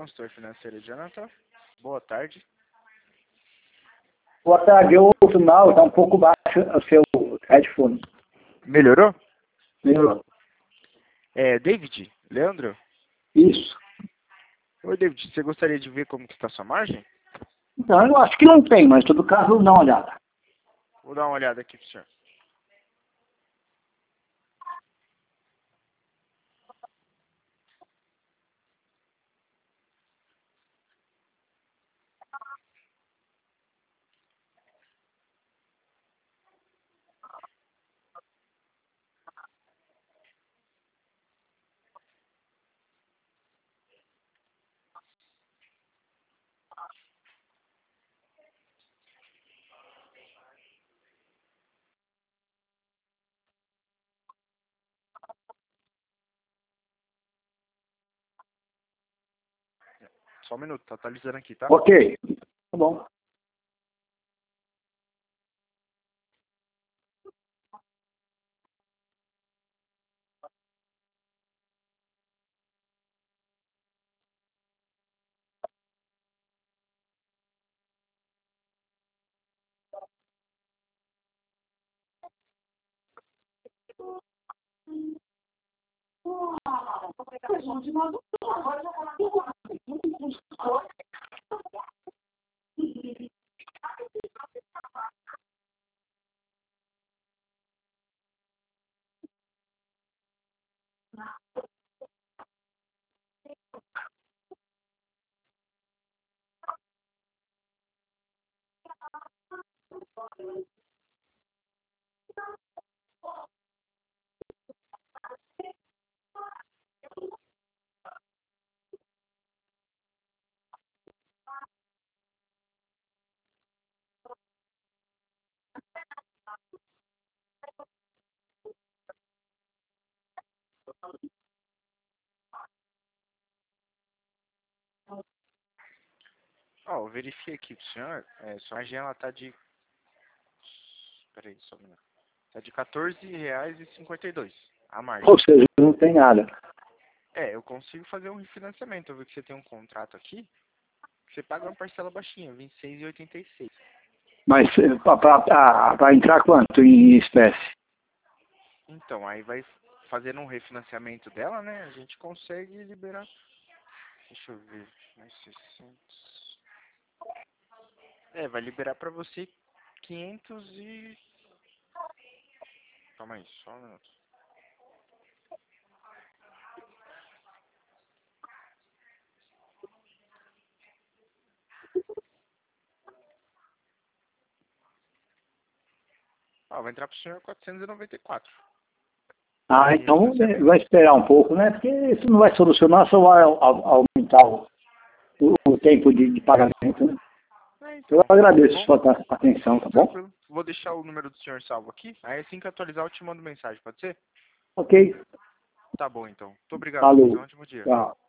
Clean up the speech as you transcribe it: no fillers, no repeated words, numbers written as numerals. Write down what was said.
consultor financeiro, Jonathan. Boa tarde. Boa tarde, eu ouço mal, está um pouco baixo o seu headphone. Melhorou? Melhorou. David? Leandro? Isso. Oi, David, você gostaria de ver como que está a sua margem? Então, eu acho que não tem, mas em todo caso, dá uma olhada. Vou dar uma olhada aqui pro senhor. Só um minuto, tá atualizando aqui, tá? Ok. Tá bom. Eu verifiquei aqui pro senhor. Sua margem, ela tá de... Peraí, só um minuto. Tá de R$14,52 a margem. Ou seja, não tem nada. Eu consigo fazer um refinanciamento. Eu vi que você tem um contrato aqui. Você paga uma parcela baixinha, R$26,86. Mas para entrar quanto em espécie? Então, aí vai fazendo um refinanciamento dela, né? A gente consegue liberar. Deixa eu ver. Mais 600. Vai liberar pra você 500 e... Calma aí, só um minuto. Vai entrar pro senhor 494. Então vai esperar um pouco, né? Porque isso não vai solucionar, só vai aumentar o tempo de pagamento, né? Então, Eu agradeço tá sua atenção, tá bom? tranquilo. Vou deixar o número do senhor salvo aqui. Aí assim que atualizar eu te mando mensagem, pode ser? Ok. Tá bom, então. Muito obrigado. Tenha um Falou. ótimo dia. Tchau.